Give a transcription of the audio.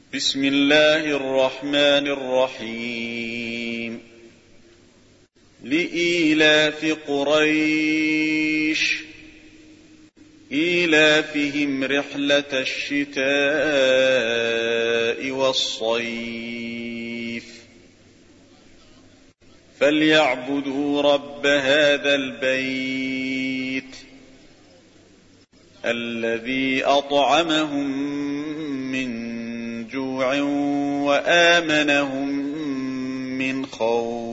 بسم الله الرحمن الرحيم. لإيلاف قريش إيلافهم رحلة الشتاء والصيف فليعبدوا رب هذا البيت الذي أطعمهم من جوع وآمنهم من خوف.